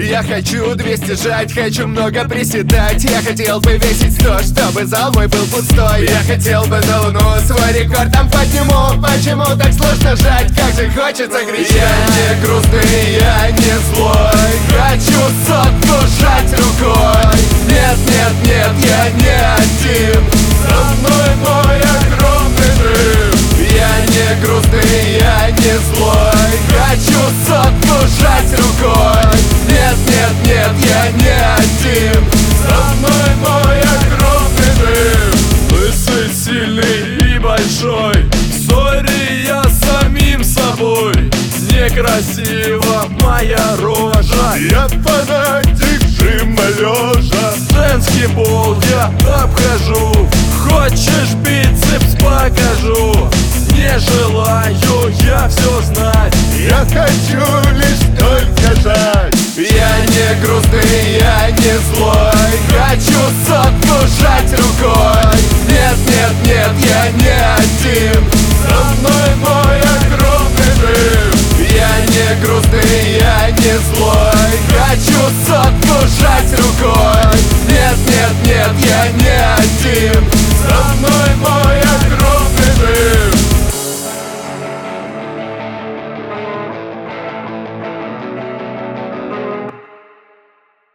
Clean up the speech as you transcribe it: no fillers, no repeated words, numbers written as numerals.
Я хочу 200 жать, хочу много приседать. Я хотел бы весить 100, чтобы зал мой был пустой. Я хотел бы на луну свой рекорд там подниму. Почему так сложно жать, как же хочется кричать. Я не грустный, я не злой. Хочу сотку жать рукой. Нет, нет, нет, я не один. Со мной мой огромный дрым. Я не грустный, я не злой. Хочу сотку жать рукой. Нет, нет, нет, я не один. Со мной мой огромный дрым. Лысый, сильный и большой, в ссоре я с самим собой. Некрасива моя рожа, Я фанатик жима лежа. женский пол я обхожу. Хочешь бицепс покажу? Не желаю я все знать. Я хочу лишь только жать. Я не грустный, я не злой. Хочу сотку жать рукой. Нет, нет, нет, я не один. Со мной мой огромный дрым. Я не грустный, я не злой. Хочу сотку жать рукой. Нет, нет, нет, я не один. Со мной мой